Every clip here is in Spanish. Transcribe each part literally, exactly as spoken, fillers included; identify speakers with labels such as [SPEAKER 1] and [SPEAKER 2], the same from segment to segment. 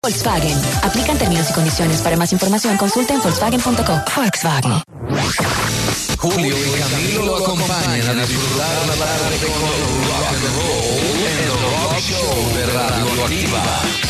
[SPEAKER 1] Volkswagen. Aplican términos y condiciones. Para más información, consulta en volkswagen punto com. Volkswagen.
[SPEAKER 2] Julio y Camilo lo acompañan a disfrutar la tarde con el rock and roll en el Rock Show de Radioactiva.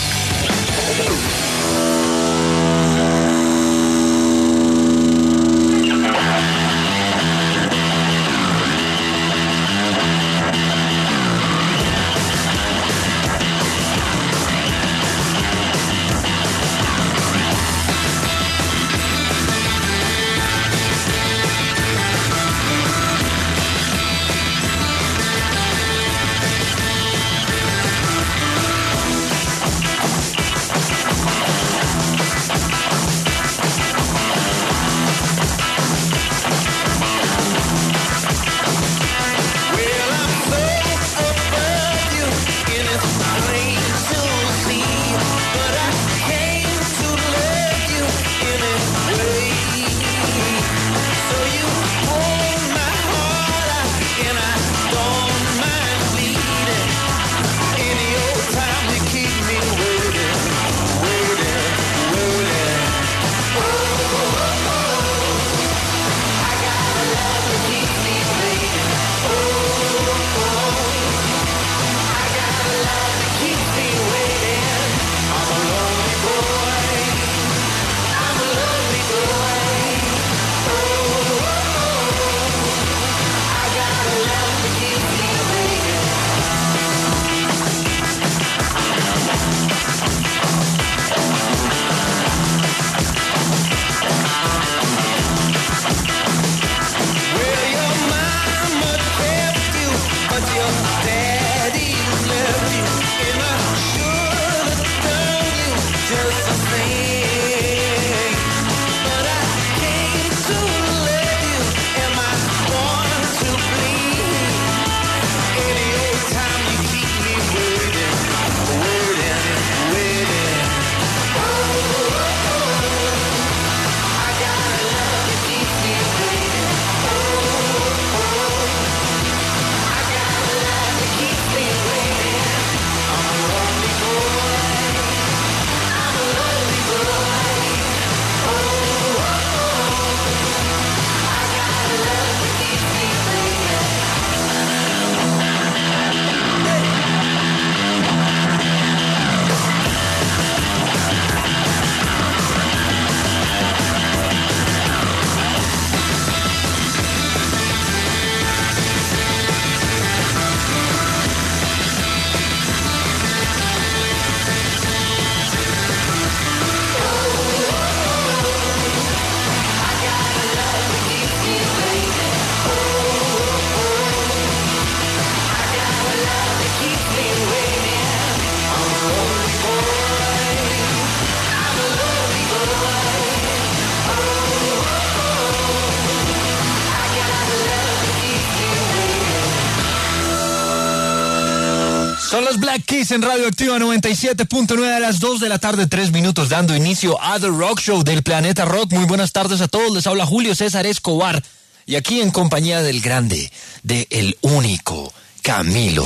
[SPEAKER 3] Son los Black Keys en Radioactiva noventa y siete punto nueve a las dos de la tarde, tres minutos, dando inicio a The Rock Show del Planeta Rock. Muy buenas tardes a todos, les habla Julio César Escobar y aquí en compañía del grande, de el único, Camilo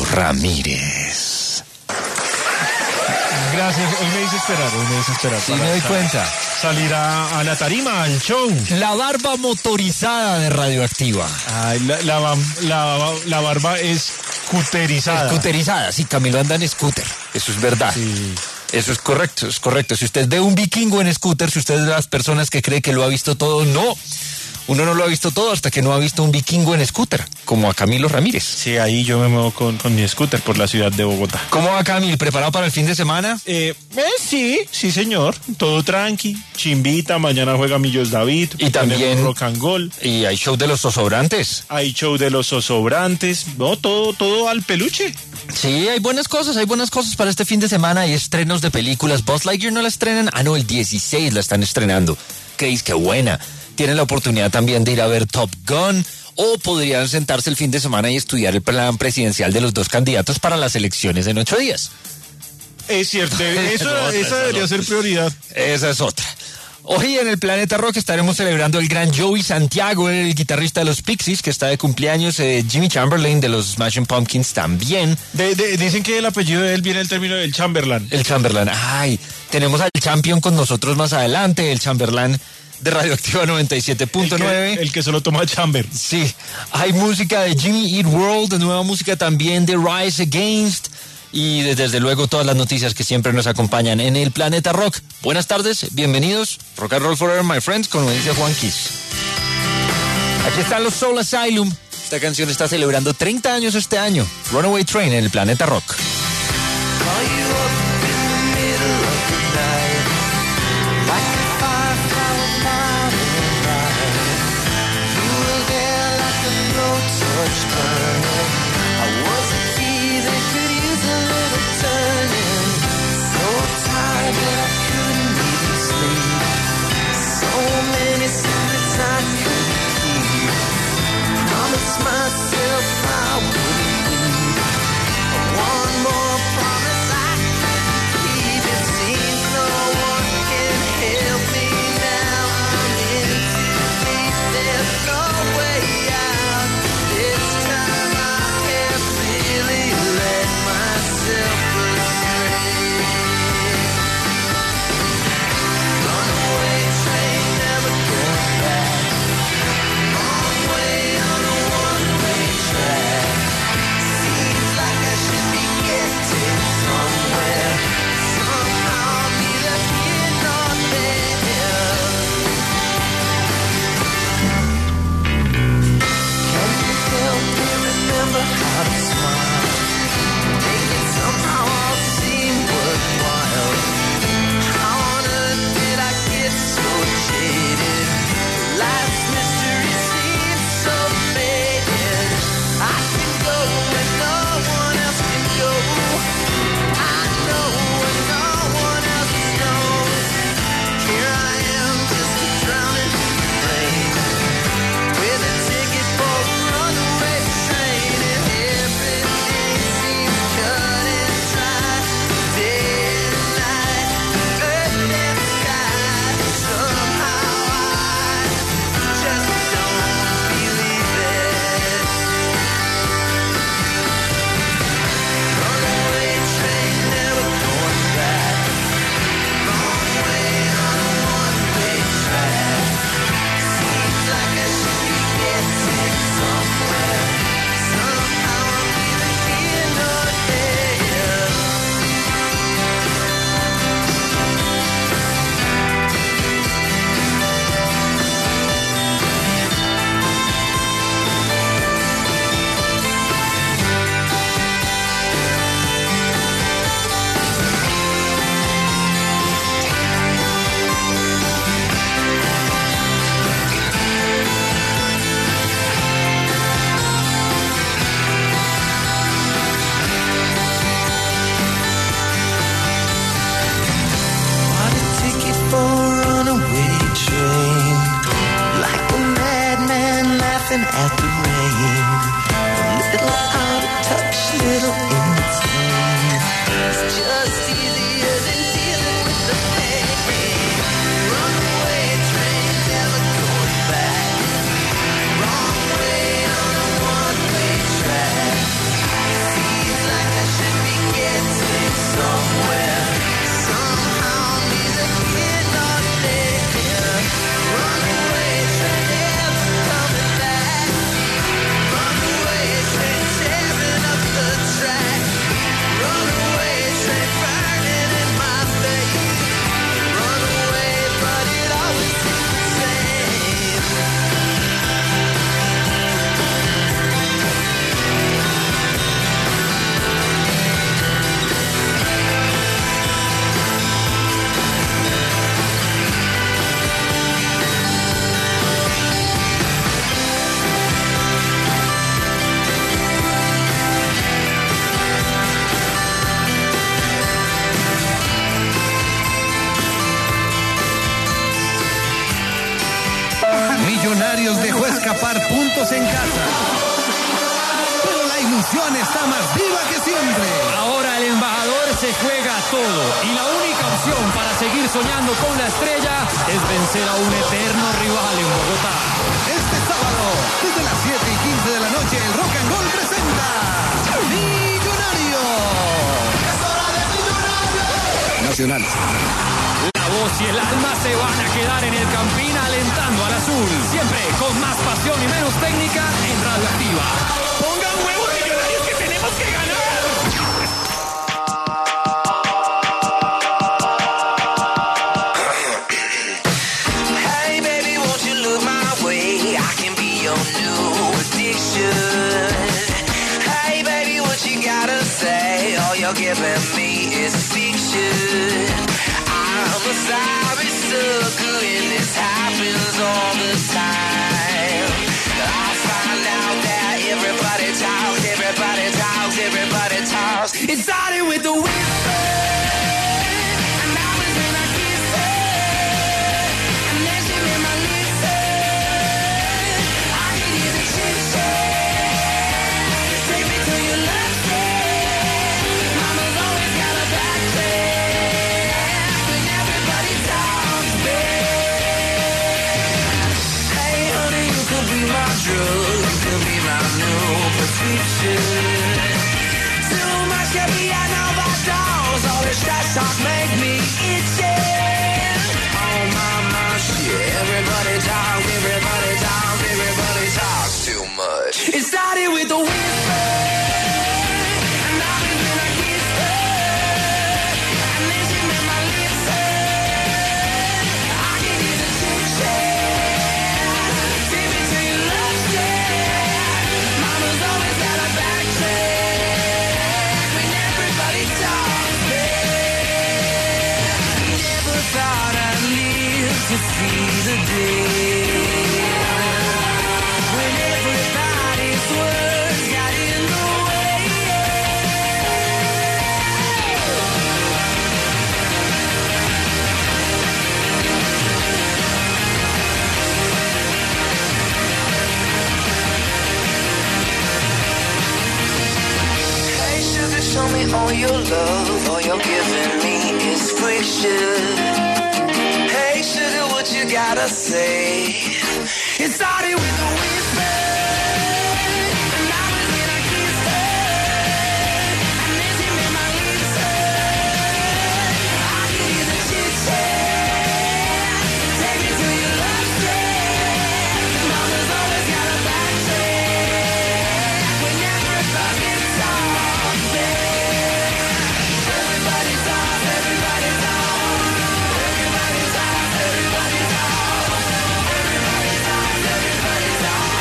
[SPEAKER 3] Ramírez.
[SPEAKER 4] Gracias, hoy me hice esperar, hoy me hice esperar.
[SPEAKER 3] Sí, me doy cuenta.
[SPEAKER 4] Salir a, a la tarima, al show.
[SPEAKER 3] La barba motorizada de Radioactiva.
[SPEAKER 4] Ay, la, la, la, la barba es cuterizada.
[SPEAKER 3] Escuterizada, sí, Camilo anda en scooter, eso es verdad.
[SPEAKER 4] Sí.
[SPEAKER 3] Eso es correcto, es correcto. Si usted ve un vikingo en scooter, si usted es de las personas que cree que lo ha visto todo, no. Uno no lo ha visto todo hasta que no ha visto un vikingo en scooter, como a Camilo Ramírez.
[SPEAKER 4] Sí, ahí yo me muevo con, con mi scooter por la ciudad de Bogotá.
[SPEAKER 3] ¿Cómo va, Camilo? ¿Preparado para el fin de semana?
[SPEAKER 4] Eh, eh, sí, sí, señor. Todo tranqui. Chimbita, mañana juega Millos David.
[SPEAKER 3] Y también
[SPEAKER 4] rock and roll.
[SPEAKER 3] Y hay show de los Zosobrantes.
[SPEAKER 4] Hay show de los Zosobrantes. No, todo, todo al peluche.
[SPEAKER 3] Sí, hay buenas cosas, hay buenas cosas para este fin de semana. Hay estrenos de películas. Buzz Lightyear no la estrenan. Ah, no, el dieciséis la están estrenando. ¿Qué dice? Qué buena. Tienen la oportunidad también de ir a ver Top Gun, o podrían sentarse el fin de semana y estudiar el plan presidencial de los dos candidatos para las elecciones en ocho días.
[SPEAKER 4] Es cierto, eso, esa debería ser prioridad.
[SPEAKER 3] Esa es otra. Hoy en el Planeta Rock estaremos celebrando el gran Joey Santiago, el guitarrista de los Pixies, que está de cumpleaños. eh, Jimmy Chamberlain de los Smashing Pumpkins también.
[SPEAKER 4] De- de- dicen que el apellido de él viene del término del Chamberlain.
[SPEAKER 3] El Chamberlain. Ay, tenemos al Champion con nosotros más adelante, el Chamberlain de Radioactiva noventa y siete punto
[SPEAKER 4] El que-
[SPEAKER 3] nueve.
[SPEAKER 4] El que solo toma Chamber.
[SPEAKER 3] Sí, hay música de Jimmy Eat World, de nueva música también de Rise Against y de- desde luego todas las noticias que siempre nos acompañan en el Planeta Rock. Buenas tardes, bienvenidos. Rock and Roll Forever, my friends, como dice Juan Kiss. Aquí están los Soul Asylum. Esta canción está celebrando treinta años este año. Runaway Train en el Planeta Rock.
[SPEAKER 5] Myself I wouldn't leave. One more promise I could keep. It seems no one can help me now. I'm in too deep. There's no way out. This time I have really let myself astray. Runaway train, never going back. Long way on a one-way track. Seems like I should be getting somewhere. Somehow I'm neither here nor there. Can you help me remember how to smile? Make it somehow all seem worthwhile. How on earth did I get so jaded? Life's mystery seems so faded. I can go when no one else can go. I know when no one else knows. Here I am, just a drowning rain, with a ticket for a runaway train, and everything seems cut and dry. Day and night, earth and sky. Somehow I just don't believe it. Runaway train, never going back. Long way on a one-way track. Seems like I should be getting somewhere. Somehow I'm neither here nor there. Bought a ticket for a runaway train, like a madman laughing at the rain. A little out of touch, little insane. It's just easier than dealing with the pain. Runaway train, never going back. Wrong way on a one-way track. Seems like I should be getting somewhere. Somehow neither here nor there. Runaway train, never coming back. Runaway train, tearing up the track. Runaway train, burning in my face. Runaway, but it always seems the same.
[SPEAKER 2] Millonarios dejó escapar puntos en casa, pero la ilusión
[SPEAKER 6] ilusión está más viva que siempre.
[SPEAKER 3] Ahora el embajador se juega todo y la única opción para seguir soñando con la estrella es vencer a un eterno rival en Bogotá.
[SPEAKER 6] Este sábado, desde las siete y quince de la noche, el Rock and Roll presenta Millonario. ¡Es hora de Millonario! Nacional.
[SPEAKER 3] La voz y el alma se van a quedar en el Campín alentando al azul. Siempre con más pasión y menos técnica en Radioactiva. ¡Pongan huevos, Millonarios, que tenemos que ganar!
[SPEAKER 5] Hey baby, won't you look my way? I can be your new addiction. Hey baby, what you gotta say? All you're giving me is fiction. I'm a sorry sucker and this happens all the time. I find out that everybody talks, everybody talks, everybody talks. It started with the whisper, and I was in a kiss her, and then she made my lips hurt. I could hear the chit chat, take me to your love set. Mama's always got a back track when everybody talks back. Hey honey, you could be my drug, you could be my new prescription. Too much caviar, no bottles, all this trash talk make me itchy. Oh my, my shit, everybody talks, everybody talks, everybody talks too much. It started with a whisper, and I was in a kiss her, and then she made my lips hurt. I can hear the chit chat, take me to your love shack. Mama's always got a back track when everybody talks back. Never thought I'd live to see the day when everybody's words got in the way. Hey sugar, show me all your love, all you're giving me is friction. Hey sugar, what you gotta say? It started with a whisper, and I was in a kiss her, and then she made my lips hurt. I could hear the chit chat, take me to your love shack. Mama's always got a back track when everybody talks back. Everybody talks, everybody talks, everybody talks, everybody talks, everybody talks, everybody talks.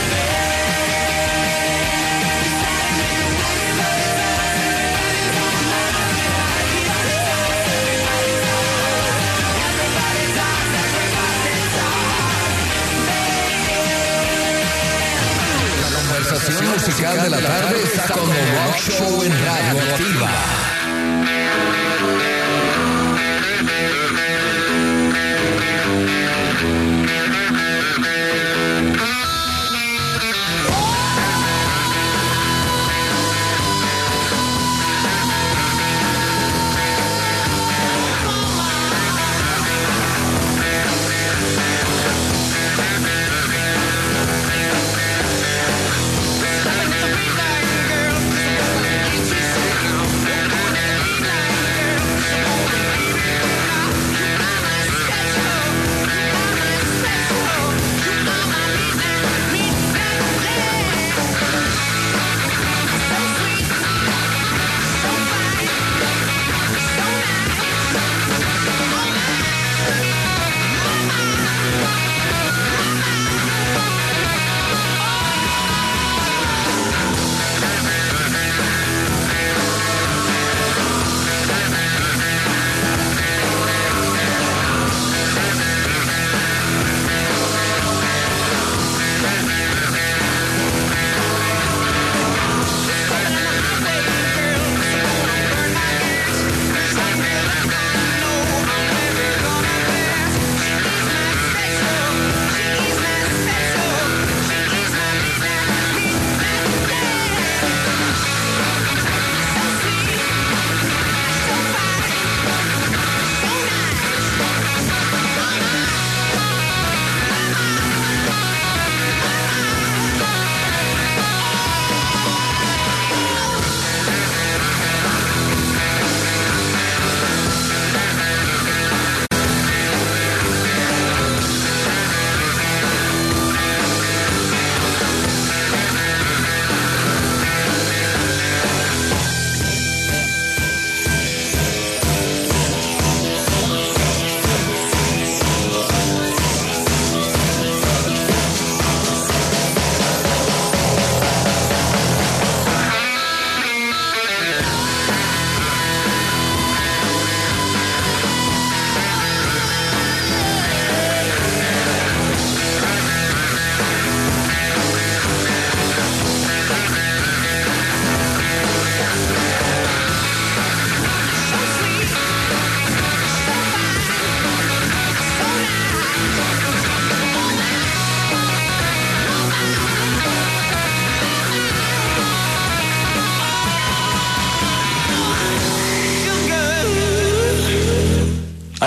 [SPEAKER 2] La conversación musical de la tarde está con The Rock Show en Radioactiva.
[SPEAKER 5] Girl,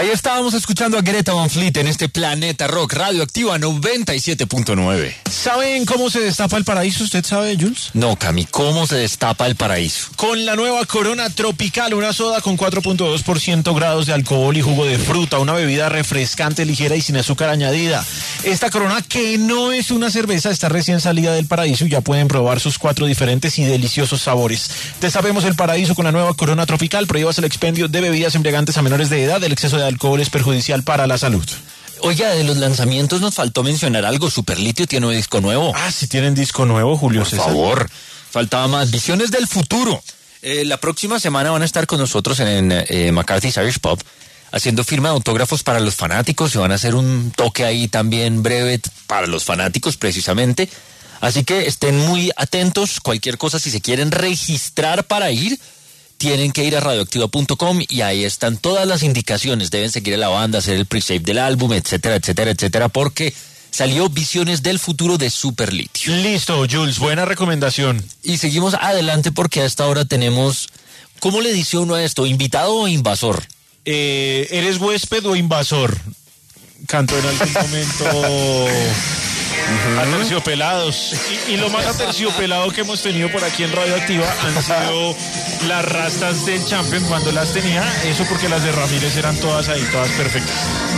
[SPEAKER 3] Ahí estábamos escuchando a Greta Van Fleet en este Planeta Rock Radioactiva noventa y siete punto nueve.
[SPEAKER 4] ¿Saben cómo se destapa el paraíso? ¿Usted sabe, Jules?
[SPEAKER 3] No, Cami, ¿cómo se destapa el paraíso?
[SPEAKER 4] Con la nueva Corona Tropical, una soda con cuatro punto dos por ciento grados de alcohol y jugo de fruta, una bebida refrescante, ligera y sin azúcar añadida. Esta Corona, que no es una cerveza, está recién salida del paraíso y ya pueden probar sus cuatro diferentes y deliciosos sabores. Destapemos el paraíso con la nueva Corona Tropical. Prohíbas el expendio de bebidas embriagantes a menores de edad. El exceso de alcohol es perjudicial para la salud.
[SPEAKER 3] Oiga, de los lanzamientos nos faltó mencionar algo. Superlitio tiene un disco nuevo.
[SPEAKER 4] Ah, si tienen disco nuevo, Julio
[SPEAKER 3] Por
[SPEAKER 4] César.
[SPEAKER 3] favor, faltaba más. Visiones del futuro. Eh, la próxima semana van a estar con nosotros en eh, McCarthy's Irish Pub haciendo firma de autógrafos para los fanáticos. Se van a hacer un toque ahí también breve para los fanáticos precisamente. Así que estén muy atentos. Cualquier cosa, si se quieren registrar para ir, tienen que ir a radioactiva punto com y ahí están todas las indicaciones. Deben seguir a la banda, hacer el pre-save del álbum, etcétera, etcétera, etcétera, porque salió Visiones del Futuro de Superlitio.
[SPEAKER 4] Listo, Jules, buena recomendación.
[SPEAKER 3] Y seguimos adelante porque a esta hora tenemos... ¿Cómo le dice uno a esto? ¿Invitado o invasor?
[SPEAKER 4] Eh, ¿Eres huésped o invasor? Cantó en algún momento... Aterciopelados. Y, y lo más aterciopelado que hemos tenido por aquí en Radioactiva han sido las rastas del Champion cuando las tenía. Eso porque las de Ramírez eran todas ahí, todas perfectas.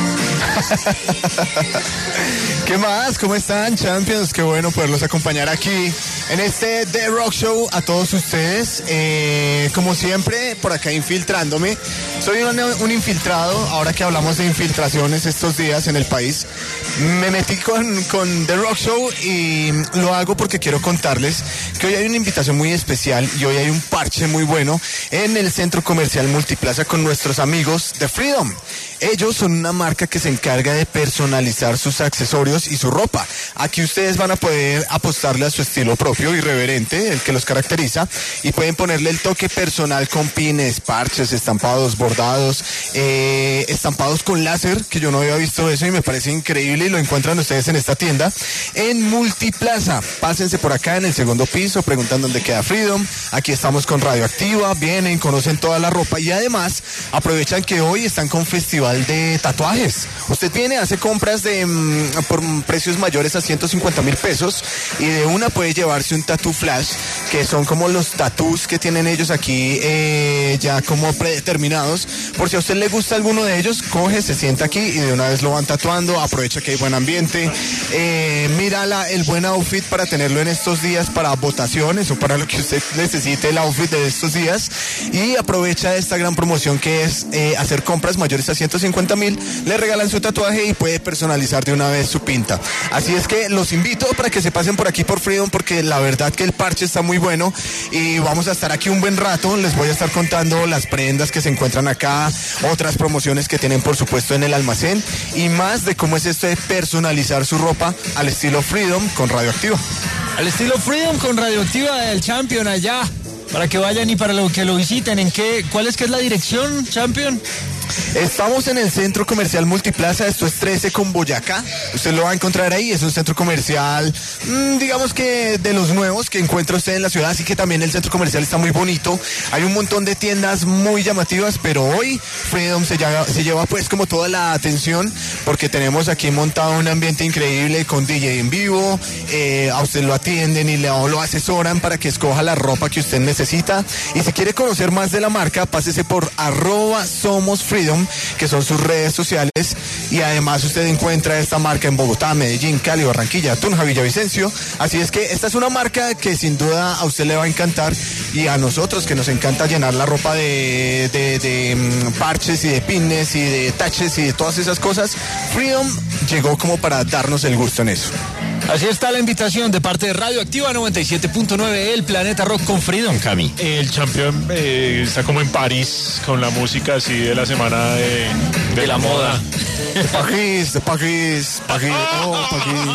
[SPEAKER 7] ¿Qué más? ¿Cómo están, Champions? Qué bueno poderlos acompañar aquí en este The Rock Show a todos ustedes. Eh, como siempre, por acá infiltrándome. Soy un, un infiltrado, ahora que hablamos de infiltraciones estos días en el país. Me metí con, con The Rock Show y lo hago porque quiero contarles que hoy hay una invitación muy especial y hoy hay un parche muy bueno en el Centro Comercial Multiplaza con nuestros amigos de Freedom. Ellos son una marca que se encarga de personalizar sus accesorios y su ropa. Aquí ustedes van a poder apostarle a su estilo propio, irreverente, el que los caracteriza, y pueden ponerle el toque personal con pines, parches, estampados, bordados, eh, estampados con láser, que yo no había visto eso y me parece increíble, y lo encuentran ustedes en esta tienda en Multiplaza. Pásense por acá en el segundo piso, preguntan dónde queda Freedom. Aquí estamos con Radioactiva, vienen, conocen toda la ropa y además aprovechan que hoy están con festival de tatuajes. Usted viene, hace compras de um, por precios mayores a ciento cincuenta mil pesos y de una puede llevarse un tatu flash, que son como los tatús que tienen ellos aquí eh, ya como predeterminados. Por si a usted le gusta alguno de ellos, coge, se sienta aquí y de una vez lo van tatuando. Aprovecha que hay buen ambiente. Eh, mira la, el buen outfit para tenerlo en estos días para votaciones o para lo que usted necesite, el outfit de estos días. Y aprovecha esta gran promoción que es eh, hacer compras mayores a ciento cincuenta mil, le regalan su tatuaje y puede personalizar de una vez su pinta. Así es que los invito para que se pasen por aquí por Freedom, porque la verdad que el parche está muy bueno y vamos a estar aquí un buen rato. Les voy a estar contando las prendas que se encuentran acá, otras promociones que tienen por supuesto en el almacén y más de cómo es esto de personalizar su ropa al estilo Freedom con Radioactiva.
[SPEAKER 3] Al estilo Freedom con Radioactiva del Champion allá, para que vayan y para lo que lo visiten. ¿En qué? ¿Cuál es que es la dirección, Champion?
[SPEAKER 7] Estamos en el Centro Comercial Multiplaza, esto es trece con Boyacá. Usted lo va a encontrar ahí, es un centro comercial, mmm, digamos que de los nuevos que encuentra usted en la ciudad, así que también el centro comercial está muy bonito. Hay un montón de tiendas muy llamativas, pero hoy Freedom se lleva, se lleva pues como toda la atención, porque tenemos aquí montado un ambiente increíble con D J en vivo, eh, a usted lo atienden y le, lo asesoran para que escoja la ropa que usted necesita. Y si quiere conocer más de la marca, pásese por arroba somos Freedom, que son sus redes sociales, y además usted encuentra esta marca en Bogotá, Medellín, Cali, Barranquilla, Tunja, Villavicencio. Así es que esta es una marca que sin duda a usted le va a encantar, y a nosotros que nos encanta llenar la ropa de, de, de um, parches y de pines y de taches y de todas esas cosas, Freedom llegó como para darnos el gusto en eso.
[SPEAKER 3] Así está la invitación de parte de Radioactiva noventa y siete punto nueve, el Planeta Rock con Freedom, Cami.
[SPEAKER 4] El Champion eh, está como en París con la música así de la semana de, de,
[SPEAKER 3] de la moda.
[SPEAKER 7] De París, de París, París, oh, París.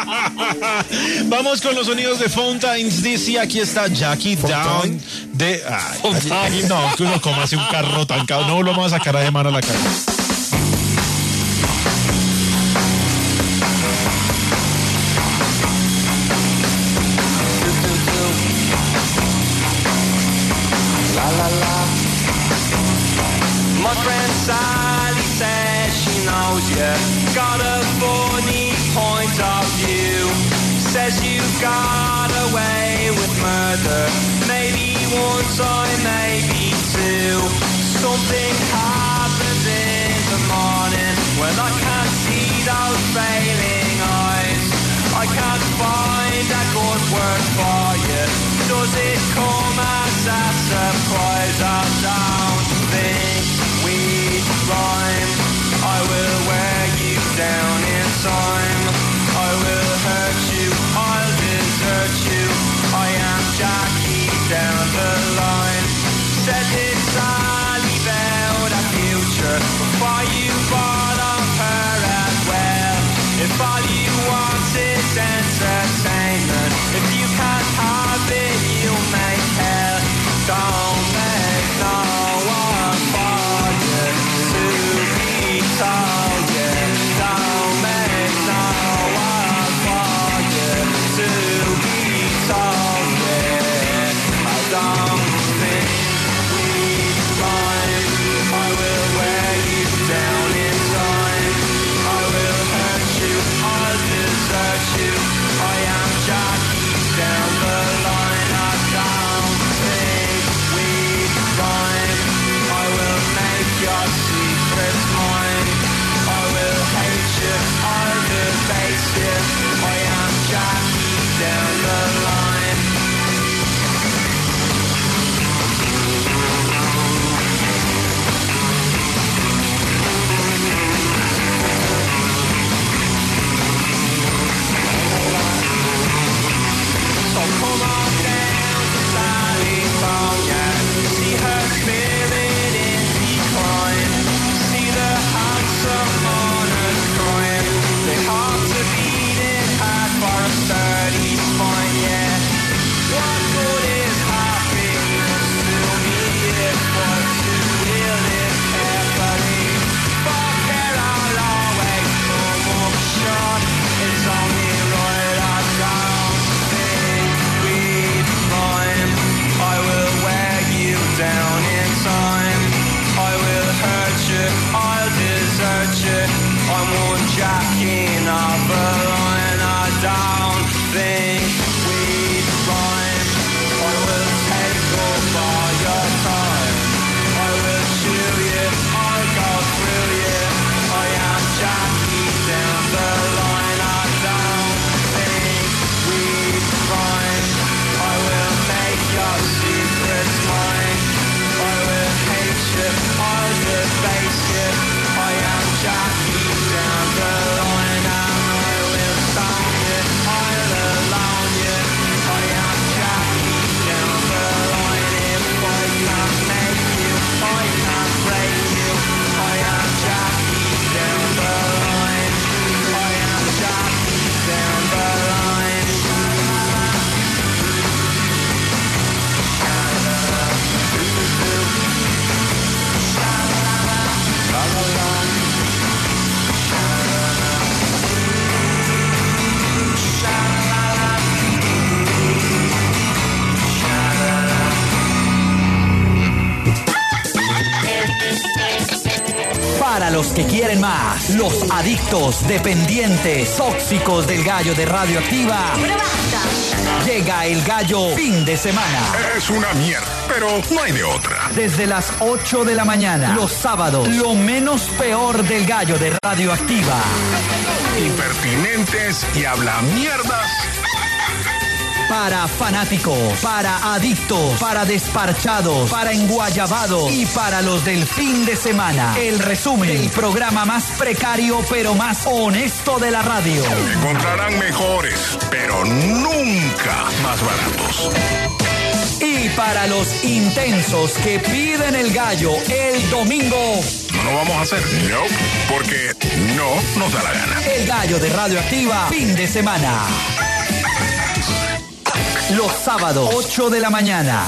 [SPEAKER 4] Vamos con los sonidos de Fountains D C. Aquí está Jackie Down de... Ay, ay, no, que uno coma hace un carro tan caro. No lo vamos a sacar a de mano a la cara.
[SPEAKER 5] My friend Sally said
[SPEAKER 8] knows you got a funny point of view. Says you got away with murder, maybe one time, maybe two. Something happens in the morning when I can't see those failing eyes. I can't find a good word for you. Does it come as a surprise? I don't think we rhyme. I will wear you down in time. I will hurt you, I'll desert you. I am Jackie down the line. Said it's Sally about a future before you bought of her as well. If all you want is entertainment, if you can't have it, you make hell. Don't make no one for you to be told you. Don't make no one for you to be told you. I don't think we rhyme. I will wear you down in time. I will hurt you, I'll desert you. I am Jackie down the line. I don't think we rhyme. I will make your secrets mine. I will hate you, I'll debase you. I am Jackie down the line. So come on down to California, see her spirit in decline, see the handsome mourners crying. They have to beat it hard for a sturdy spine, yeah. What good is happiness to me if but to will it carefully? But there I'll always come up short. It's only right I don't think we'd rhyme. I will wear you down in time. I will hurt you, I'll desert you. I'm one jacking off a line. I don't think we'd rhyme. I will take up all your time. I will chew you, I'll go through you. I am Jackie down the line. I don't think we'd rhyme. I will make your secrets mine. I will hate you, I'll debase you. I am Jackie down the line. And I will song you, I'll alone you. I am Jackie down the line. If I can't make you, I can't break you. I am Jackie down the line. I am Jackie down the line.
[SPEAKER 9] Para los que quieren más, los adictos, dependientes, tóxicos del gallo de Radioactiva. Llega el gallo fin de semana.
[SPEAKER 10] Es una mierda, pero no hay de otra.
[SPEAKER 9] Desde las ocho de la mañana, los sábados, lo menos peor del gallo de Radioactiva.
[SPEAKER 10] Impertinentes y habla mierdas.
[SPEAKER 9] Para fanáticos, para adictos, para desparchados, para enguayabados y para los del fin de semana. El resumen, el programa más precario pero más honesto de la radio.
[SPEAKER 10] Encontrarán mejores, pero nunca más baratos.
[SPEAKER 9] Y para los intensos que piden el gallo el domingo.
[SPEAKER 10] No lo vamos a hacer, no, porque no nos da la gana.
[SPEAKER 9] El gallo de Radioactiva, fin de semana. Los sábados, ocho de la mañana.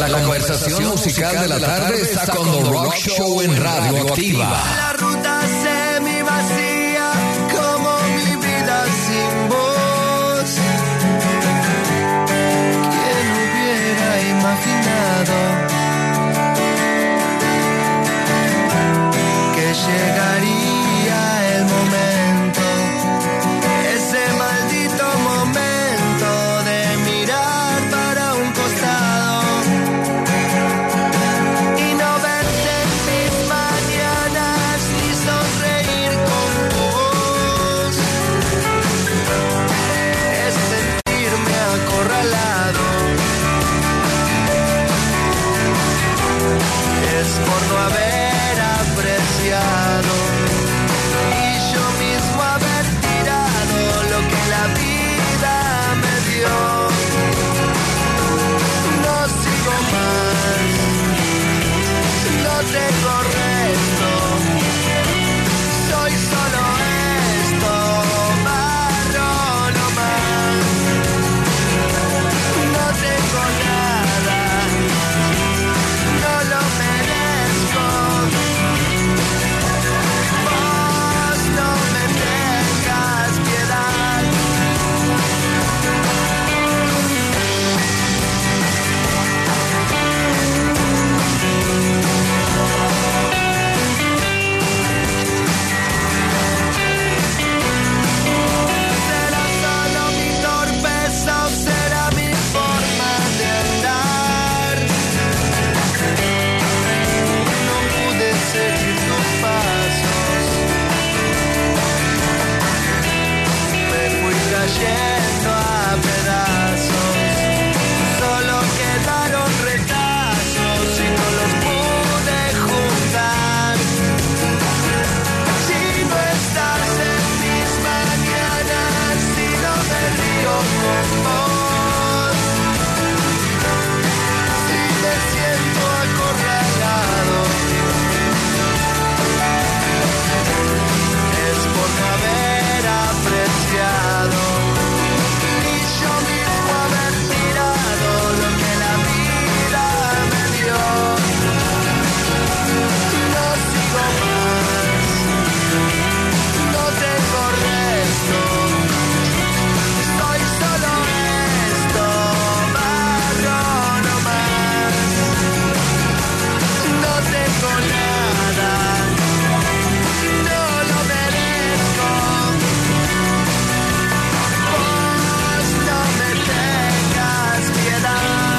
[SPEAKER 2] La conversación musical de la tarde está con The Rock Show en Radio Activa.
[SPEAKER 5] La ruta semi vacía como mi vida sin voz. ¿Quién hubiera imaginado que llegaría el momento, ese maldito momento de mirar para un costado y no verte en mis mañanas ni sonreír con vos? Es sentirme acorralado, es por no haber apreciado y yo mismo haber tirado lo que la vida me dio. No sigo más, no tengo resto, soy solo esto, barro nomás. No tengo nada, no lo merezco. Vos no me tengas piedad. ¿Será solo mi torpeza o será mi forma de andar? No pude seguir tus pasos, me fui cayendo a pedazos, solo quedaron retazos y no los pude juntar. Si no estás en mis mañanas, si no me río con vos, si me siento acorralado, es por no haber apreciado y yo mismo haber tirado lo que la vida me dio. No sigo más, no tengo resto, soy solo esto, barro nomás. No tengo nada, no lo merezco. Vos no me tengas piedad.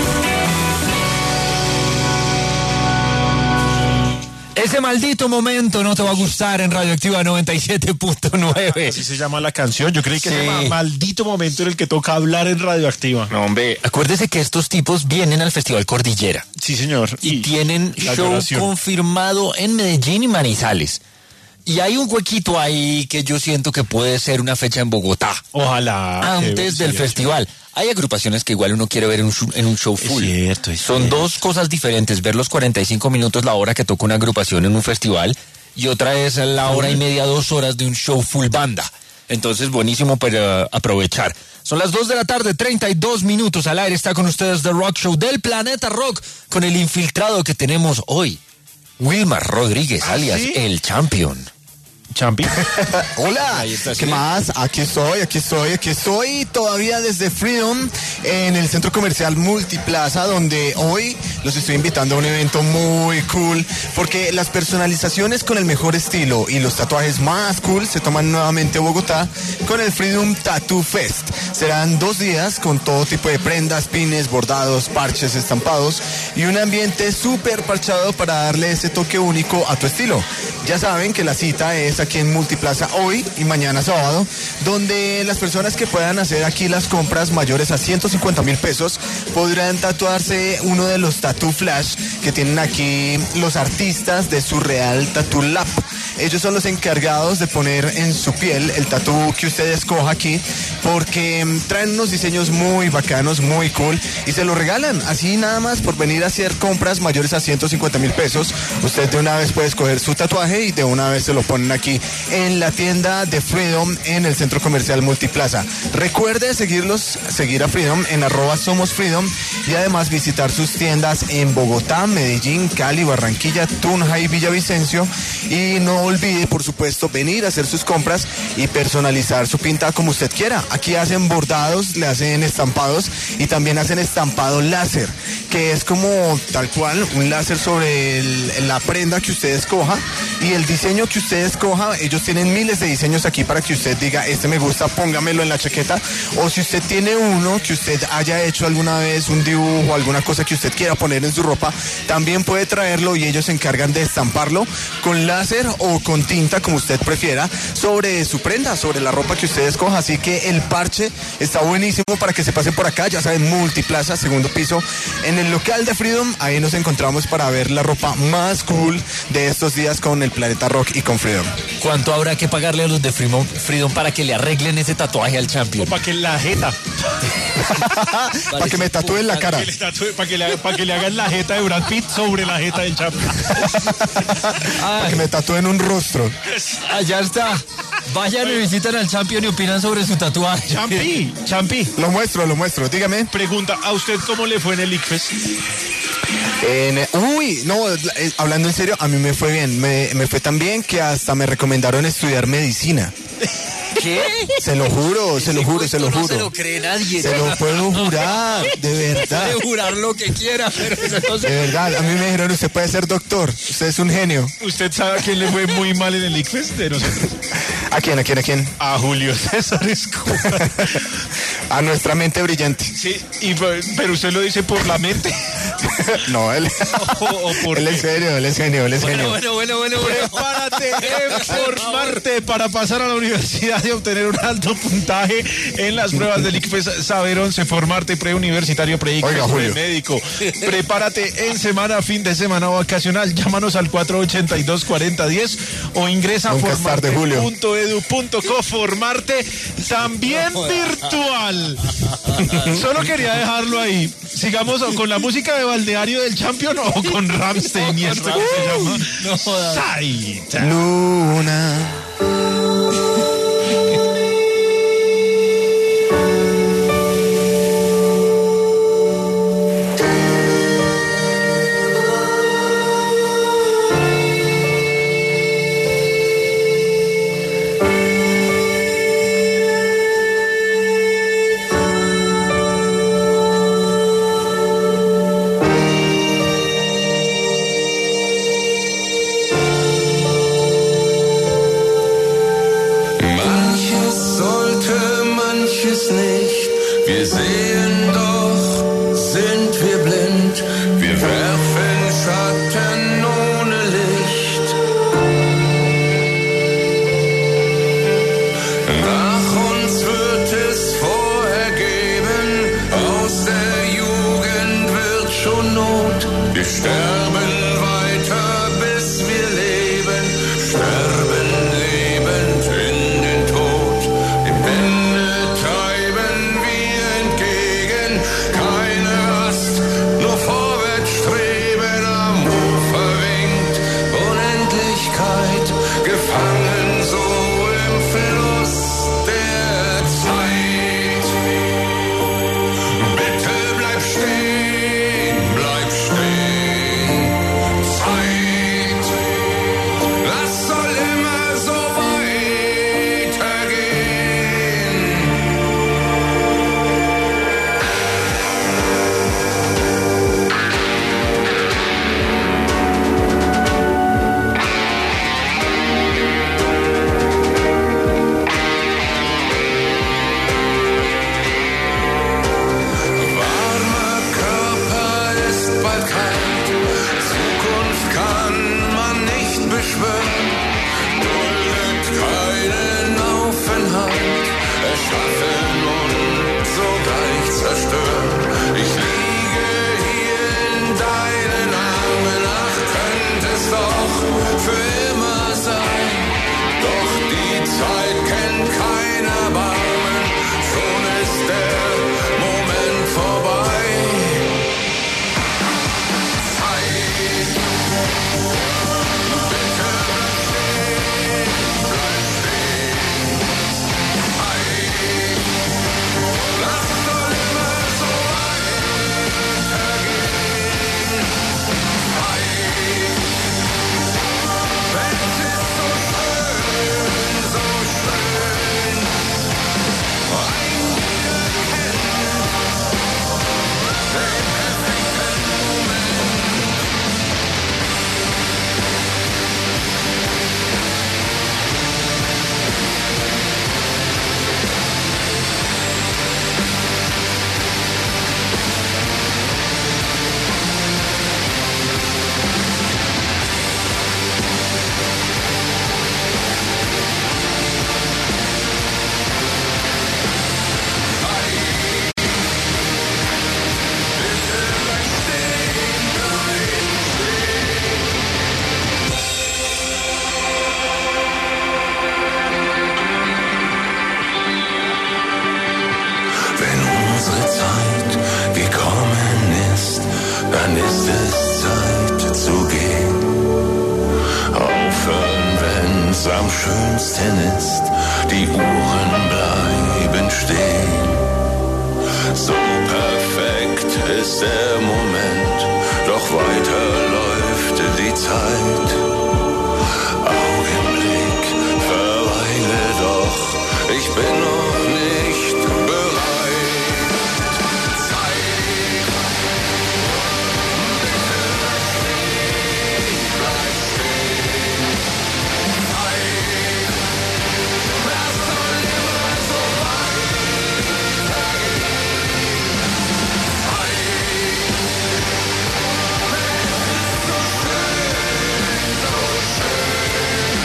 [SPEAKER 3] Ese maldito momento no te va a gustar en Radioactiva noventa y siete punto nueve.
[SPEAKER 4] Así se llama la canción. Yo creí que
[SPEAKER 3] Sí.
[SPEAKER 4] se llama Maldito Momento en el que toca hablar en Radioactiva.
[SPEAKER 3] No, hombre, acuérdese que estos tipos vienen al Festival Cordillera
[SPEAKER 4] Sí, señor.
[SPEAKER 3] y, tienen
[SPEAKER 4] la
[SPEAKER 3] show
[SPEAKER 4] lloración.
[SPEAKER 3] confirmado en Medellín y Manizales. Y hay un huequito ahí que yo siento que puede ser una fecha en Bogotá,
[SPEAKER 4] Ojalá.
[SPEAKER 3] antes
[SPEAKER 4] que-
[SPEAKER 3] del
[SPEAKER 4] sí,
[SPEAKER 3] festival. Hay agrupaciones que igual uno quiere ver en un, show- en un show
[SPEAKER 4] Es
[SPEAKER 3] full.
[SPEAKER 4] cierto, es
[SPEAKER 3] Son
[SPEAKER 4] cierto.
[SPEAKER 3] dos cosas diferentes, ver los cuarenta y cinco minutos la hora que toca una agrupación en un festival y otra es la hora y media, dos horas de un show full banda. Entonces, buenísimo para aprovechar. Son las dos de la tarde, treinta y dos minutos al aire. Está con ustedes The Rock Show del Planeta Rock con el infiltrado que tenemos hoy. Wilmar Rodríguez,
[SPEAKER 4] ¿Ah,
[SPEAKER 3] alias
[SPEAKER 4] sí?
[SPEAKER 3] El Champion.
[SPEAKER 4] Champi.
[SPEAKER 7] Hola,
[SPEAKER 3] Ahí está,
[SPEAKER 7] ¿qué
[SPEAKER 3] sí.
[SPEAKER 7] más? Aquí estoy, aquí estoy, aquí estoy todavía desde Freedom en el centro comercial Multiplaza, donde hoy los estoy invitando a un evento muy cool, porque las personalizaciones con el mejor estilo y los tatuajes más cool se toman nuevamente a Bogotá con el Freedom Tattoo Fest. Serán dos días con todo tipo de prendas, pines, bordados, parches, estampados y un ambiente súper parchado para darle ese toque único a tu estilo. Ya saben que la cita es aquí en Multiplaza hoy y mañana sábado, donde las personas que puedan hacer aquí las compras mayores a ciento cincuenta mil pesos podrán tatuarse uno de los Tattoo Flash que tienen aquí los artistas de Surreal Tattoo Lab. Ellos son los encargados de poner en su piel el tatú que usted escoja aquí, porque mm, traen unos diseños muy bacanos, muy cool, y se lo regalan así nada más por venir a hacer compras mayores a ciento cincuenta mil pesos. Usted de una vez puede escoger su tatuaje y de una vez se lo ponen aquí en la tienda de Freedom en el Centro Comercial Multiplaza. Recuerde seguirlos, seguir a Freedom en arroba Somos Freedom, y además visitar sus tiendas en Bogotá, Medellín, Cali, Barranquilla, Tunja y Villavicencio. Y no olvide, por supuesto, venir a hacer sus compras y personalizar su pinta como usted quiera. Aquí hacen bordados, le hacen estampados y también hacen estampado láser, que es como tal cual un láser sobre el, la prenda que usted escoja y el diseño que usted escoja. Ellos tienen miles de diseños aquí para que usted diga, este me gusta, póngamelo en la chaqueta. O si usted tiene uno que usted haya hecho alguna vez, un dibujo, alguna cosa que usted quiera poner en su ropa, también puede traerlo y ellos se encargan de estamparlo con láser o con tinta, como usted prefiera, sobre su prenda, sobre la ropa que usted escoja. Así que el parche está buenísimo para que se pase por acá, ya saben, Multiplaza, segundo piso, en el local de Freedom. Ahí nos encontramos para ver la ropa más cool de estos días con el Planeta Rock y con Freedom.
[SPEAKER 3] ¿Cuánto habrá que pagarle a los de Freedom, Freedom para que le arreglen ese tatuaje al Champion?
[SPEAKER 4] O para que la jeta.
[SPEAKER 7] Para que me tatúen la cara.
[SPEAKER 4] Para que, le tatúe, para, que le, para que le hagan la jeta de Brad Pitt sobre la jeta del Champion.
[SPEAKER 7] Para que me tatúen un rostro.
[SPEAKER 3] Allá está. Vayan y visitan al Champion y opinan sobre su tatuaje.
[SPEAKER 4] Champi, Champi.
[SPEAKER 7] Lo muestro, lo muestro, dígame.
[SPEAKER 4] Pregunta, ¿a usted cómo le fue en el ICFES?
[SPEAKER 7] En, uy, no, eh, hablando en serio, a mí me fue bien. Me, me fue tan bien que hasta me recomendaron estudiar medicina.
[SPEAKER 3] ¿Qué?
[SPEAKER 7] Se lo juro, se lo juro, se lo juro.
[SPEAKER 3] No se lo cree nadie.
[SPEAKER 7] Se lo puedo jurar, de verdad.
[SPEAKER 3] Puede jurar lo que quiera, pero eso no se...
[SPEAKER 7] De verdad, a mí me dijeron, usted puede ser doctor, usted es un genio.
[SPEAKER 4] ¿Usted sabe a quién le fue muy mal en el ICFES de nosotros?
[SPEAKER 7] ¿A quién, a quién, a quién?
[SPEAKER 4] A Julio César Escobar.
[SPEAKER 7] A nuestra mente brillante.
[SPEAKER 4] Sí, y, pero usted lo dice por la mente.
[SPEAKER 7] No, él.
[SPEAKER 4] O, o por
[SPEAKER 7] él es genio, él es genio, él es
[SPEAKER 3] Bueno,
[SPEAKER 7] genio.
[SPEAKER 3] bueno, bueno, bueno, bueno.
[SPEAKER 4] Prepárate en formarte para pasar a la universidad y obtener un alto puntaje en las pruebas del ICFES Saber once, formarte preuniversitario, pre-ICFES, pre-médico. Prepárate en semana, fin de semana vacacional. Llámanos al cuatro ochenta y dos, cuarenta diez o ingresa a formarte punto edu punto co. Formarte también virtual. Solo quería dejarlo ahí. Sigamos con la música de Balneario del Champion o con Rammstein y esto que se llama
[SPEAKER 3] No jodas.
[SPEAKER 4] Saita.
[SPEAKER 7] Luna.
[SPEAKER 2] Wir sehen doch, sind wir blind, wir werfen Schatten ohne Licht. Nach uns wird es vorher geben, aus der Jugend wird schon Not. Wir sterben weiter, bis wir leben, sterben lebend in den Tod. Im Ende treiben wir entgegen, keine Rast, nur vorwärts streben. Am Ufer winkt Unendlichkeit, gefangen so im Fluss der Zeit. Bitte bleib stehen, bleib stehen.
[SPEAKER 11] dann ist es Zeit zu gehen. Aufhören, wenn's am schönsten ist, die Uhren bleiben stehen. So perfekt ist der Moment, doch weiter läuft die Zeit. Augenblick, verweile doch, ich bin noch nicht bereit. Zeit, bitte bleib stehen. Zeit, das soll immer so weitergehen. Zeit, es ist so schön, so schön.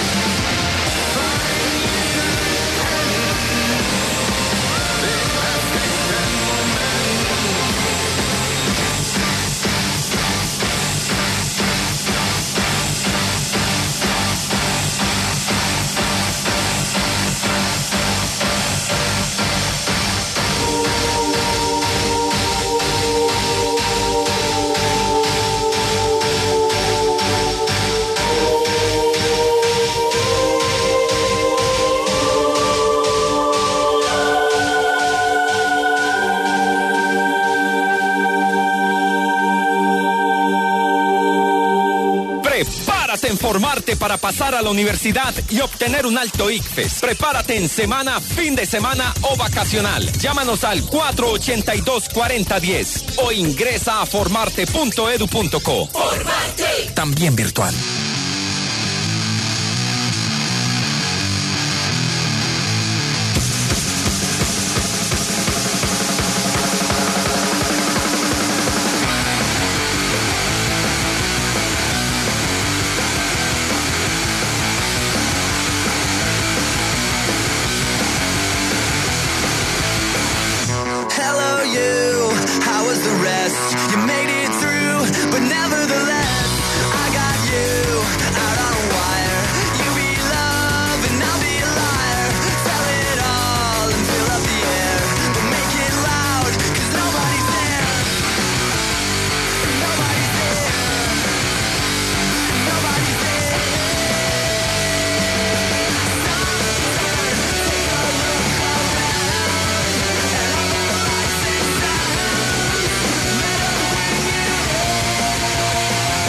[SPEAKER 12] Prepárate en formarte para pasar a la universidad y obtener un alto I C F E S. Prepárate en semana, fin de semana o vacacional. Llámanos al cuatro ochenta y dos, cuarenta diez o ingresa a formarte punto edu punto co.
[SPEAKER 9] ¡Formarte!
[SPEAKER 12] También virtual.
[SPEAKER 5] Hello, you. How was the rest? You made it through, but nevertheless, I got you out on a wire. You be love and I'll be a liar. Tell it all and fill up the air, but make it loud, cause nobody's there. Nobody's there. Nobody's there. Take a look around and all the lights and sound.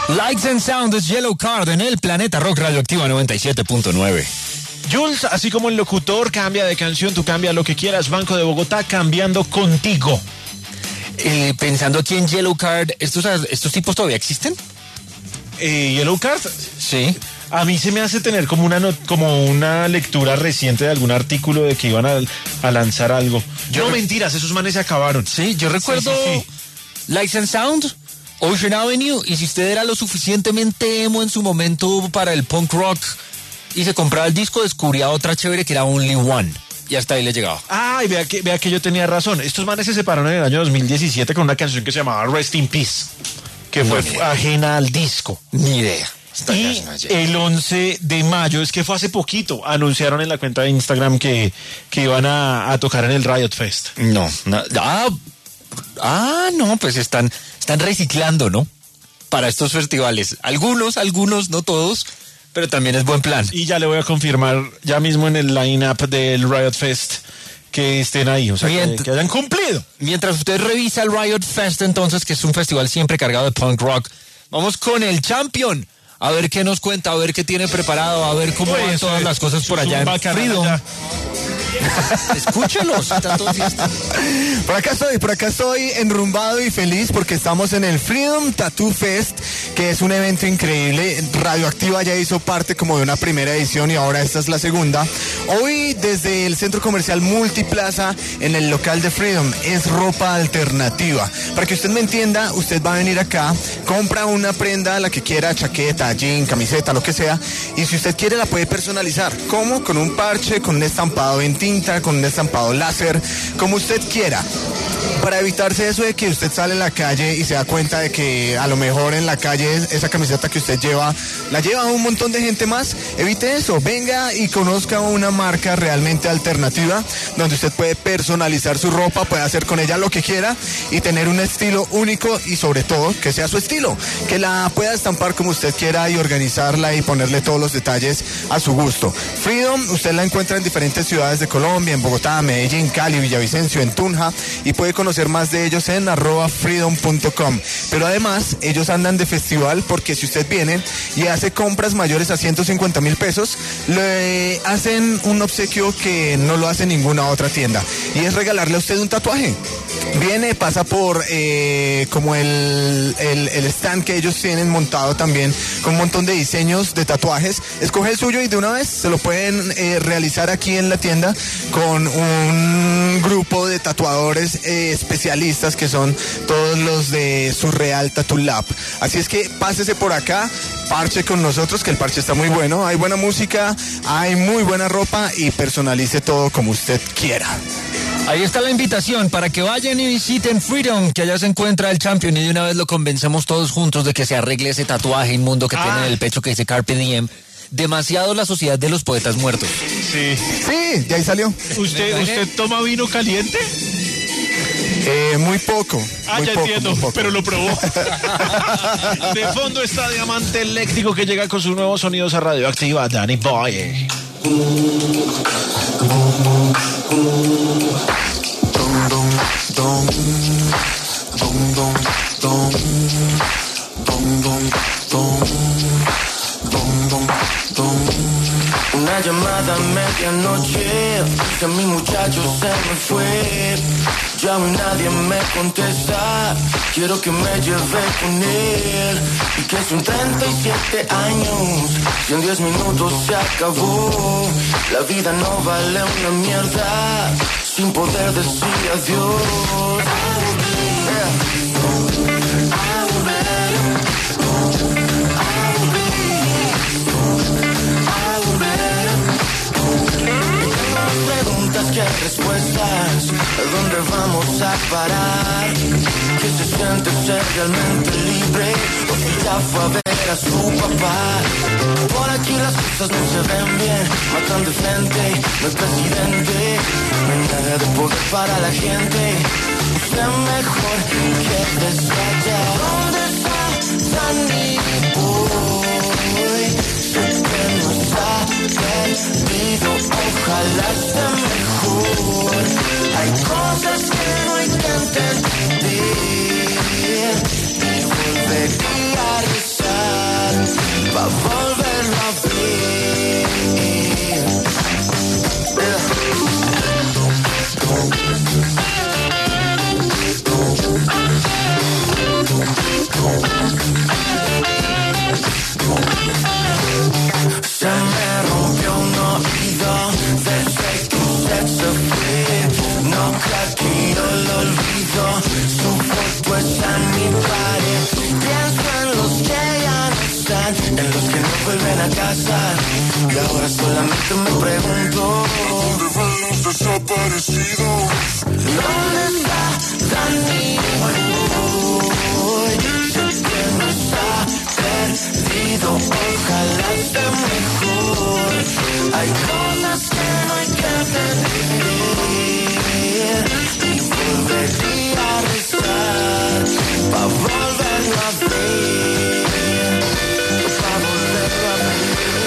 [SPEAKER 3] Lights and Sound es Yellow Card en el Planeta Rock Radioactiva noventa y siete punto nueve.
[SPEAKER 4] Jules, así como el locutor cambia de canción, tú cambia lo que quieras. Banco de Bogotá cambiando contigo.
[SPEAKER 3] Eh, pensando aquí en Yellow Card, ¿estos, estos tipos todavía existen?
[SPEAKER 4] Eh, ¿Yellow Card?
[SPEAKER 3] Sí.
[SPEAKER 4] A mí se me hace tener como una not- como una lectura reciente de algún artículo de que iban a, a lanzar algo. Yo no, re- mentiras, esos manes se acabaron.
[SPEAKER 3] Sí, yo recuerdo sí, sí, sí. Lights and Sound, Ocean Avenue, y si usted era lo suficientemente emo en su momento para el punk rock y se compraba el disco, descubría otra chévere que era Only One. Y hasta ahí le llegaba.
[SPEAKER 4] Ay, vea que, vea que yo tenía razón. Estos manes se separaron en el año dos mil diecisiete con una canción que se llamaba Rest in Peace, que fue no, ajena al disco.
[SPEAKER 3] Ni idea.
[SPEAKER 4] Y el once de mayo, es que fue hace poquito, anunciaron en la cuenta de Instagram que, que iban a, a tocar en el Riot Fest.
[SPEAKER 3] No, no ah, ah, no, pues están, están reciclando, ¿no? Para estos festivales. Algunos, algunos, no todos, pero también es buen plan.
[SPEAKER 4] Y ya le voy a confirmar ya mismo en el line-up del Riot Fest que estén ahí, o sea, Mient- que, que hayan cumplido.
[SPEAKER 3] Mientras usted revisa el Riot Fest, entonces, que es un festival siempre cargado de punk rock, vamos con el Champion. A ver qué nos cuenta, a ver qué tiene preparado, a ver cómo van todas las cosas por allá en Freedom. Escúchelos.
[SPEAKER 7] Por acá estoy, por acá estoy enrumbado y feliz porque estamos en el Freedom Tattoo Fest, que es un evento increíble. Radioactiva ya hizo parte como de una primera edición y ahora esta es la segunda. Hoy desde el Centro Comercial Multiplaza, en el local de Freedom, es ropa alternativa. Para que usted me entienda, usted va a venir acá, compra una prenda, la que quiera, chaqueta, jean, camiseta, lo que sea, y si usted quiere la puede personalizar. ¿Cómo? Con un parche, con un estampado en tinta, con un estampado láser, como usted quiera. Para evitarse eso de que usted sale en la calle y se da cuenta de que a lo mejor en la calle esa camiseta que usted lleva, la lleva un montón de gente más, evite eso, venga y conozca una marca realmente alternativa, donde usted puede personalizar su ropa, puede hacer con ella lo que quiera y tener un estilo único y sobre todo que sea su estilo, que la pueda estampar como usted quiera y organizarla y ponerle todos los detalles a su gusto. Freedom, usted la encuentra en diferentes ciudades de Colombia, en Bogotá, Medellín, Cali, Villavicencio, en Tunja, y puede conocer más de ellos en arroba freedom punto com. Pero además, ellos andan de festival porque si usted viene y hace compras mayores a ciento cincuenta mil pesos, le hacen un obsequio que no lo hace ninguna otra tienda, y es regalarle a usted un tatuaje. Viene, pasa por eh, como el, el, el stand que ellos tienen montado también, con un montón de diseños de tatuajes. Escoge el suyo y de una vez se lo pueden eh, realizar aquí en la tienda con un grupo de tatuadores eh, especialistas que son todos los de Surreal Tattoo Lab. Así es que pásese por acá, parche con nosotros, que el parche está muy bueno, hay buena música, hay muy buena ropa y personalice todo como usted quiera.
[SPEAKER 3] Ahí está la invitación para que vayan y visiten Freedom, que allá se encuentra el Champion, y de una vez lo convencemos todos juntos de que se arregle ese tatuaje inmundo que ah. tiene en el pecho que dice Carpe Diem. Demasiado la sociedad de los poetas muertos.
[SPEAKER 4] Sí.
[SPEAKER 7] Sí, de ahí salió.
[SPEAKER 4] ¿Usted, ¿usted toma vino caliente?
[SPEAKER 7] Eh, muy poco.
[SPEAKER 4] Ah,
[SPEAKER 7] muy
[SPEAKER 4] ya
[SPEAKER 7] poco,
[SPEAKER 4] entiendo,
[SPEAKER 7] poco.
[SPEAKER 4] pero lo probó. De fondo está Diamante Eléctrico, que llega con sus nuevos sonidos a Radioactiva, Danny Boy.
[SPEAKER 5] Una llamada a medianoche, que mi muchacho se me fue. Llamo y nadie me contesta. Quiero que me lleve con él. Y que son treinta y siete años, y en diez minutos se acabó. La vida no vale una mierda sin poder decir adiós. ¿Qué respuestas? ¿A dónde vamos a parar? ¿Qué se siente ser realmente libre? O si ya fue a ver a su papá. Por aquí las cosas no se ven bien. Matan de frente, no es presidente. No hay nada de poder para la gente. Usted mejor que desvaya. ¿Dónde está Danny Boy? Sé que no está perdido, ojalá esté mejor. Hay cosas que no hay que entender y volvería a rezar. vuelven a casa. Y ahora solamente me pregunto, ¿dónde van los desaparecidos? ¿Dónde está Dani? Sé que no está perdido, ojalá esté mejor. Hay cosas que no hay que entender y volvería a rezar pa' volverlo a ver, pa' volverlo a ver.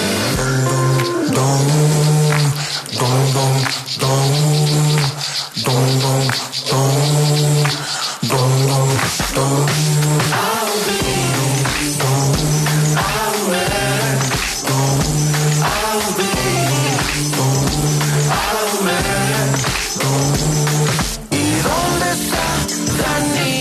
[SPEAKER 5] Don, don, don, don, don, don, don, don, don, don. I'll be, don, I'll wear, don, I'll be, don, I'll wear, don. ¿Y dónde está Dani?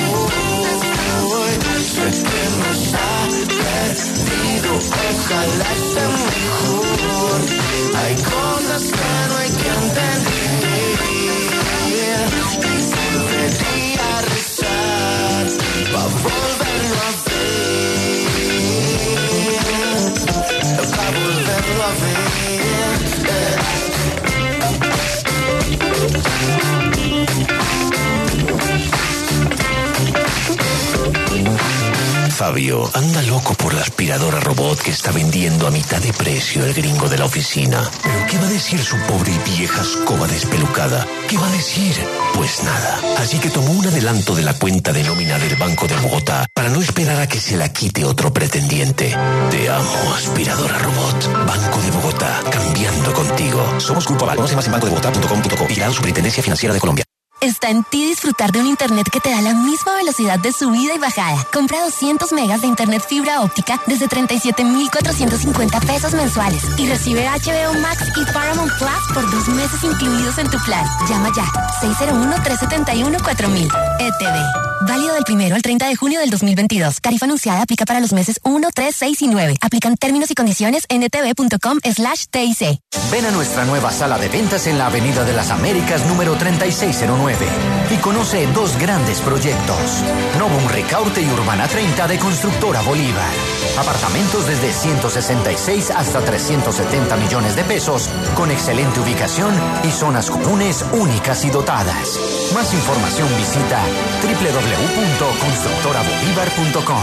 [SPEAKER 5] Sé que no está perdido, ojalá esté mejor. Hay cosas que no hay que entender y volvería a rezar pa' volverlo a ver, pa' volverlo a ver.
[SPEAKER 13] Fabio anda loco por la aspiradora robot que está vendiendo a mitad de precio el gringo de la oficina. ¿Pero qué va a decir su pobre y vieja escoba despelucada? ¿Qué va a decir? Pues nada. Así que tomó un adelanto de la cuenta de nómina del Banco de Bogotá para no esperar a que se la quite otro pretendiente. Te amo, aspiradora robot. Banco de Bogotá, cambiando contigo. Somos Grupo Aval. Conoce más en banco de bogotá punto com punto co. Vigilado Superintendencia Financiera de Colombia.
[SPEAKER 14] Está en ti disfrutar de un internet que te da la misma velocidad de subida y bajada. Compra doscientos megas de internet fibra óptica desde treinta y siete mil cuatrocientos cincuenta pesos mensuales y recibe H B O Max y Paramount Plus por dos meses incluidos en tu plan. Llama ya, seis cero uno, tres siete uno, cuatro mil. E T V. Válido del primero al treinta de junio del dos mil veintidós. Tarifa anunciada aplica para los meses uno, tres, seis y nueve. Aplican términos y condiciones en etv.com slash TIC.
[SPEAKER 9] Ven a nuestra nueva sala de ventas en la Avenida de las Américas número treinta y seis cero nueve y conoce dos grandes proyectos. Novum Ricaurte y Urbana treinta de Constructora Bolívar. Apartamentos desde ciento sesenta y seis hasta trescientos setenta millones de pesos con excelente ubicación y zonas comunes únicas y dotadas. Más información visita doble u doble u doble u punto constructora bolívar punto com.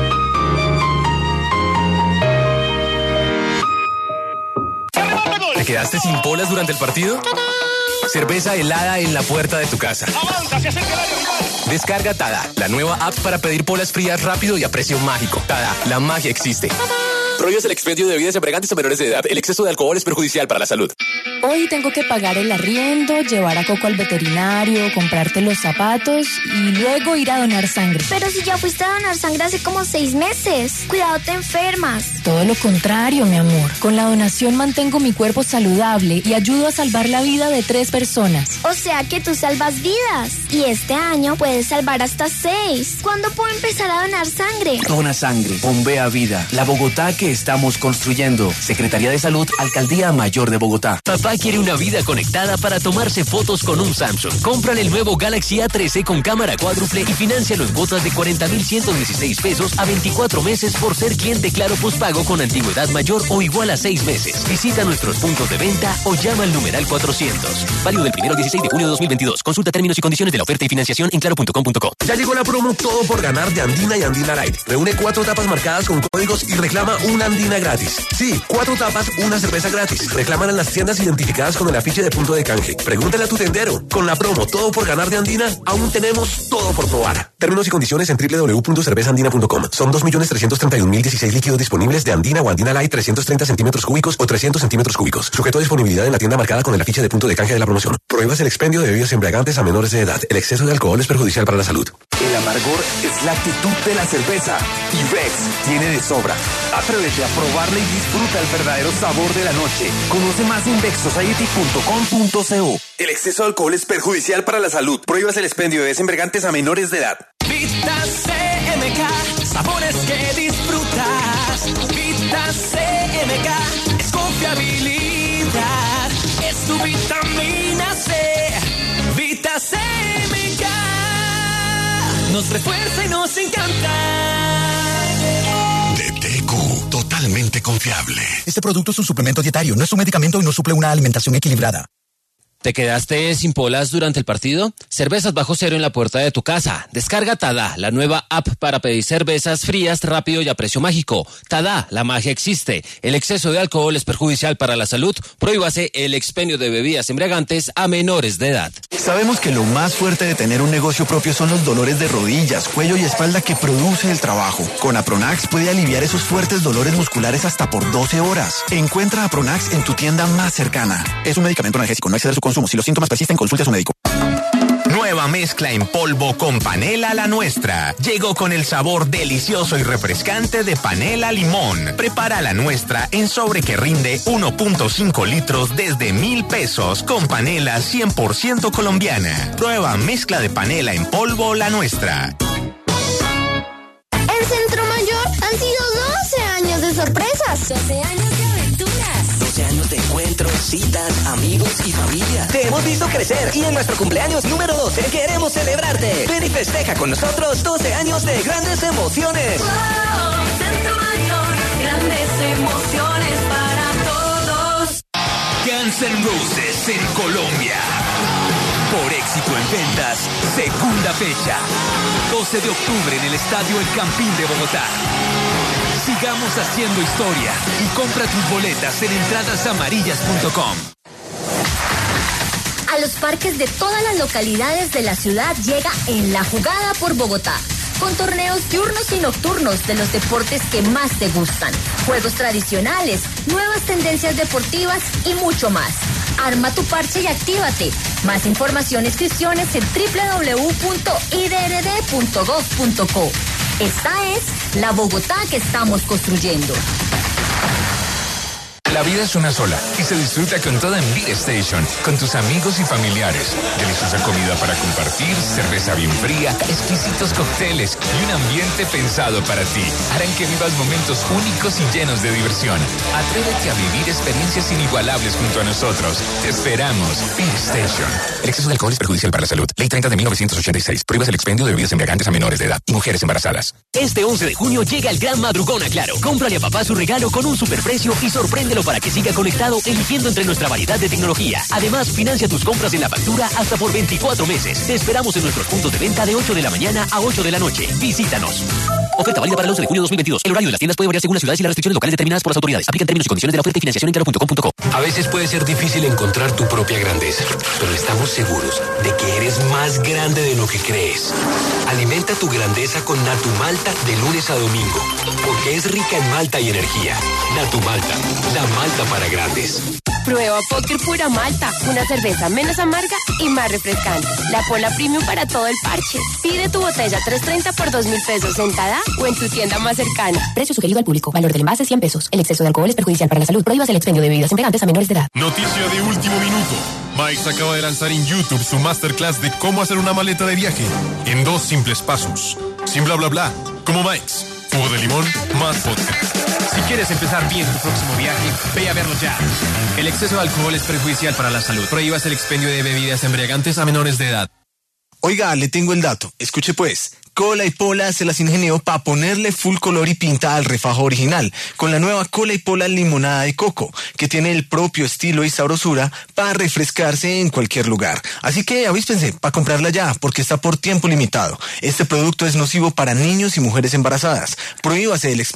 [SPEAKER 15] ¿Te quedaste sin polas durante el partido? Cerveza helada en la puerta de tu casa.
[SPEAKER 11] ¡Avanza, se acerca el área rival!
[SPEAKER 15] Descarga Tada, la nueva app para pedir polas frías rápido y a precio mágico. Tada, la magia existe. Prohíbes el expendio de bebidas embriagantes a menores de edad. El exceso de alcohol es perjudicial para la salud.
[SPEAKER 16] Hoy tengo que pagar el arriendo, llevar a Coco al veterinario, comprarte los zapatos y luego ir a donar sangre.
[SPEAKER 17] Pero si ya fuiste a donar sangre hace como seis meses. Cuidado, te enfermas.
[SPEAKER 16] Todo lo contrario, mi amor. Con la donación mantengo mi cuerpo saludable y ayudo a salvar la vida de tres personas.
[SPEAKER 17] O sea que tú salvas vidas. Y este año puedes salvar hasta seis. ¿Cuándo puedo empezar a donar sangre?
[SPEAKER 18] Dona sangre, bombea vida. La Bogotá que estamos construyendo. Secretaría de Salud, Alcaldía Mayor de Bogotá.
[SPEAKER 19] Papá quiere una vida conectada para tomarse fotos con un Samsung. Cómprale el nuevo Galaxy A trece con cámara cuádruple y financialo en cuotas de cuarenta mil ciento dieciséis pesos a veinticuatro meses por ser cliente Claro Postpago con antigüedad mayor o igual a seis meses. Visita nuestros puntos de venta o llama al numeral cuatrocientos. Válido del primero al dieciséis de junio de dos mil veintidós. Consulta términos y condiciones de la oferta y financiación en claro punto com punto co.
[SPEAKER 20] Ya llegó la promo Todo por Ganar de Andina y Andina Light. Reúne cuatro tapas marcadas con códigos y reclama una Andina gratis. Sí, cuatro tapas, una cerveza gratis. Reclaman en las tiendas identificadas con el afiche de punto de canje. Pregúntale a tu tendero. Con la promo Todo por Ganar de Andina, aún tenemos todo por probar. Términos y condiciones en doble u doble u doble u punto cerveza andina punto com. Son dos millones trescientos treinta y un mil dieciséis líquidos disponibles de Andina o Andina Light trescientos treinta centímetros cúbicos o trescientos centímetros cúbicos. Sujeto a disponibilidad en la tienda marcada con el afiche de punto de canje de la promoción. Prohíbas el expendio de bebidas embriagantes a menores de edad. El exceso de alcohol es perjudicial para la salud.
[SPEAKER 9] El amargor es la actitud de la cerveza y Bex tiene de sobra. Atrévete a probarla y disfruta el verdadero sabor de la noche. Conoce más en bex society punto com punto co.
[SPEAKER 20] El exceso de alcohol es perjudicial para la salud. Prohíbas el expendio de bebidas embriagantes a menores de edad.
[SPEAKER 8] Vita C M K, sabores que disfrutas. Vita C M K es confiabilidad, es tu vitamina C. Vita C M K nos refuerza y nos encanta.
[SPEAKER 21] De T Q, totalmente confiable.
[SPEAKER 22] Este producto es un suplemento dietario, no es un medicamento y no suple una alimentación equilibrada.
[SPEAKER 3] ¿Te quedaste sin polas durante el partido? Cervezas bajo cero en la puerta de tu casa. Descarga Tada, la nueva app para pedir cervezas frías rápido y a precio mágico. Tada, la magia existe. El exceso de alcohol es perjudicial para la salud. Prohíbase el expendio de bebidas embriagantes a menores de edad.
[SPEAKER 22] Sabemos que lo más fuerte de tener un negocio propio son los dolores de rodillas, cuello y espalda que produce el trabajo. Con Apronax puede aliviar esos fuertes dolores musculares hasta por doce horas. Encuentra Apronax en tu tienda más cercana. Es un medicamento analgésico, no exceder su consumo. Si los síntomas persisten, consulte a su médico.
[SPEAKER 23] Nueva mezcla en polvo con panela La Nuestra. Llegó con el sabor delicioso y refrescante de panela limón. Prepara La Nuestra en sobre que rinde uno punto cinco litros desde mil pesos con panela cien por ciento colombiana. Nueva mezcla de panela en polvo La Nuestra.
[SPEAKER 17] En Centro Mayor han sido doce años de sorpresas.
[SPEAKER 1] doce años de aventuras.
[SPEAKER 24] doce años de encuentros, citas, amigos y familia. Te hemos visto crecer y en nuestro cumpleaños número doce queremos celebrarte. Ven y festeja con nosotros doce años de grandes emociones.
[SPEAKER 1] Wow, Centro Mayor, grandes emociones para todos.
[SPEAKER 23] Guns N' Roses en Colombia. Por éxito en ventas, segunda fecha. doce de octubre en el Estadio El Campín de Bogotá. Sigamos haciendo historia y compra tus boletas en entradas amarillas punto com.
[SPEAKER 25] A los parques de todas las localidades de la ciudad llega En la Jugada por Bogotá, con torneos diurnos y nocturnos de los deportes que más te gustan, juegos tradicionales, nuevas tendencias deportivas y mucho más. Arma tu parche y actívate. Más información e inscripciones en doble u doble u doble u punto i d r d punto gov punto co. Esta es la Bogotá que estamos construyendo.
[SPEAKER 2] La vida es una sola y se disfruta con toda en Beer Station, con tus amigos y familiares. Deliciosa comida para compartir, cerveza bien fría, exquisitos cócteles y un ambiente pensado para ti. Harán que vivas momentos únicos y llenos de diversión. Atrévete a vivir experiencias inigualables junto a nosotros. Te esperamos. Beer Station. El exceso de alcohol es perjudicial para la salud. Ley treinta de mil novecientos ochenta y seis. Prohíbas el expendio de bebidas embriagantes a menores de edad y mujeres embarazadas.
[SPEAKER 19] Este once de junio llega el gran madrugón a Claro. Cómprale a papá su regalo con un superprecio y sorpréndelo para que siga conectado eligiendo entre nuestra variedad de tecnología. Además, financia tus compras en la factura hasta por veinticuatro meses. Te esperamos en nuestros puntos de venta de ocho de la mañana a ocho de la noche. Visítanos. Oferta válida para el once de junio de dos mil veintidós. El horario de las tiendas puede variar según las ciudades y las restricciones locales determinadas por las autoridades. Aplican términos y condiciones de la oferta y financiación en claro punto com punto co.
[SPEAKER 13] A veces puede ser difícil encontrar tu propia grandeza, pero estamos seguros de que eres más grande de lo que crees. Alimenta tu grandeza con Natu Malta de lunes a domingo, porque es rica en malta y energía. Natu Malta, la malta para grandes.
[SPEAKER 26] Prueba Póker Pura Malta, una cerveza menos amarga y más refrescante. La Pola Premium para todo el parche. Pide tu botella tres treinta por dos mil pesos en Tada o en tu tienda más cercana.
[SPEAKER 1] Precio sugerido al público. Valor del envase cien pesos. El exceso de alcohol es perjudicial para la salud. Prohíbas el expendio de bebidas embriagantes a menores de edad.
[SPEAKER 27] Noticia de último minuto. Mike's acaba de lanzar en YouTube su masterclass de cómo hacer una maleta de viaje en dos simples pasos. Sin bla bla bla. Como Mike's. Jugo de limón más vodka.
[SPEAKER 28] Si quieres empezar bien tu próximo viaje, ve a verlo ya. El exceso de alcohol es perjudicial para la salud. Prohíbas el expendio de bebidas embriagantes a menores de edad.
[SPEAKER 7] Oiga, le tengo el dato. Escuche pues. Cola y Pola se las ingenió para ponerle full color y pinta al refajo original, con la nueva Cola y Pola limonada de coco, que tiene el propio estilo y sabrosura para refrescarse en cualquier lugar. Así que avíspense para comprarla ya, porque está por tiempo limitado. Este producto es nocivo para niños y mujeres embarazadas. Prohíbase el